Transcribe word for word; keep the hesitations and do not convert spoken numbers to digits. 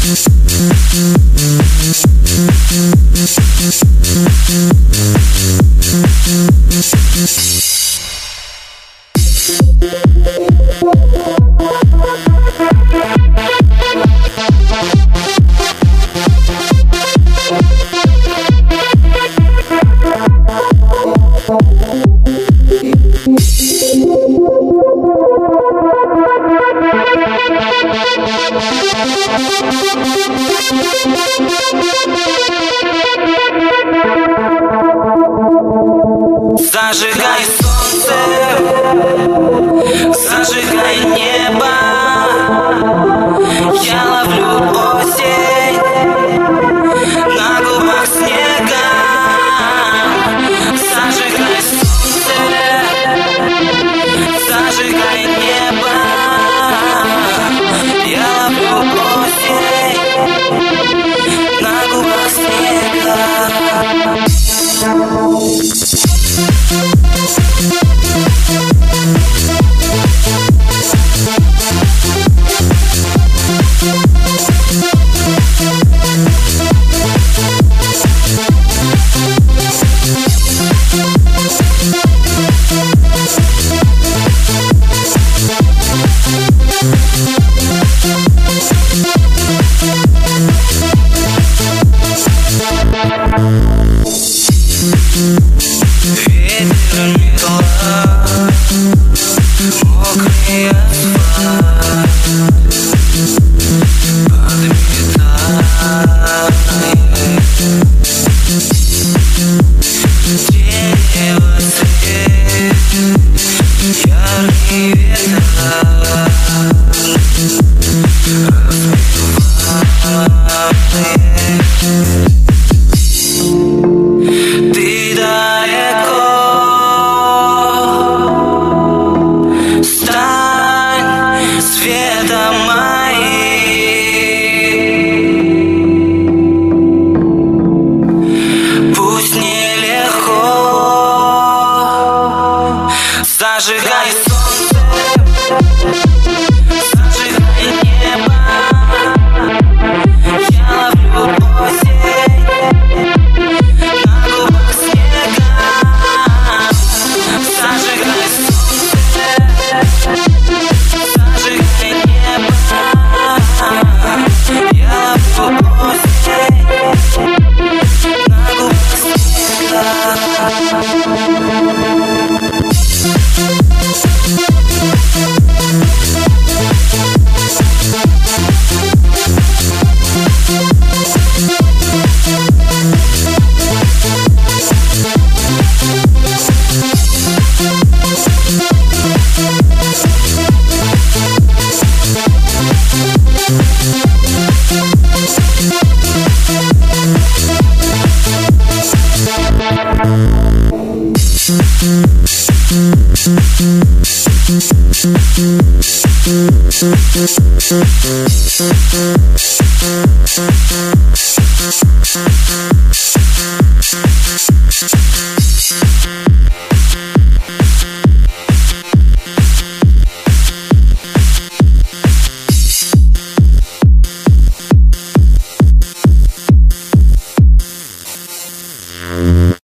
Зажигай солнце, зажигай небо. Я ловлю осень на губах снега. Зажигай солнце, зажигай небо. Я ловлю осень на губах снега. Ветер метла, мокрый асфальт, подметает дерево свет, яркий ветер размывает. Ты далеко, стань светом моим. Пусть нелегко, зажигай солнце, зажигай небо. Я ловлю осень на губах снега. Зажигай солнце, зажигай небо. Я ловлю осень на губах снега. We'll be right back.